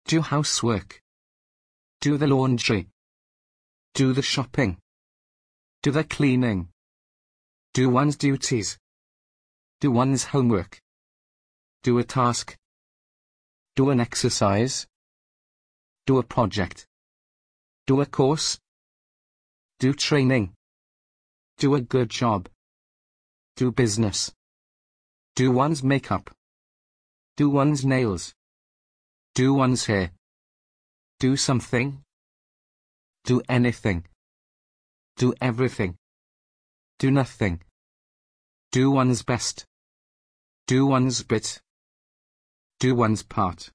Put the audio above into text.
Do housework. Do the laundry. Do the shopping. Do the cleaning. Do one's duties. Do one's homework. Do a task. Do an exercise. Do a project. Do a course. Do training. Do a good job. Do business. Do one's makeup. Do one's nails. Do one's hair. Do something. Do anything. Do everything. Do nothing. Do one's best. Do one's bit. Do one's part.